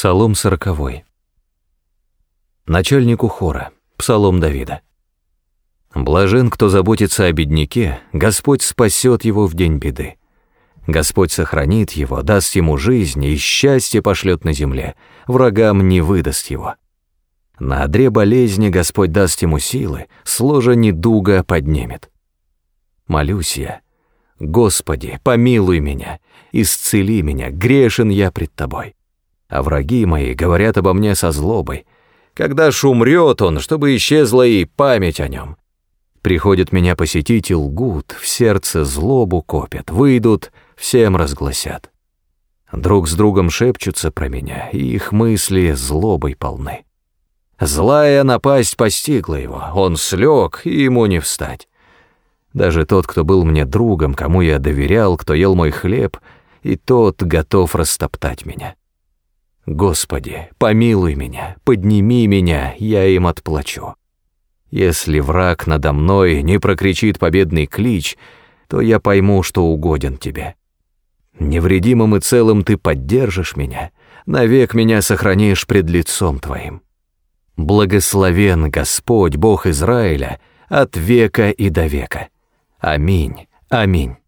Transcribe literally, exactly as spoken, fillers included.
Псалом сороковой. Начальнику хора. Псалом Давида. Блажен, кто заботится о бедняке, Господь спасет его в день беды. Господь сохранит его, даст ему жизнь и счастье пошлет на земле, врагам не выдаст его. На одре болезни Господь даст ему силы, с ложа недуга поднимет. Молюсь я: Господи, помилуй меня, исцели меня, грешен я пред Тобой. А враги мои говорят обо мне со злобой. Когда ж умрет он, чтобы исчезла и память о нем. Приходят меня посетить и лгут, в сердце злобу копят, выйдут, всем разгласят. Друг с другом шепчутся про меня, и их мысли злобой полны. Злая напасть постигла его, он слег, и ему не встать. Даже тот, кто был мне другом, кому я доверял, кто ел мой хлеб, и тот готов растоптать меня. Господи, помилуй меня, подними меня, я им отплачу. Если враг надо мной не прокричит победный клич, то я пойму, что угоден Тебе. Невредимым и целым Ты поддержишь меня, навек меня сохранишь пред лицом Твоим. Благословен Господь, Бог Израиля, от века и до века. Аминь, аминь.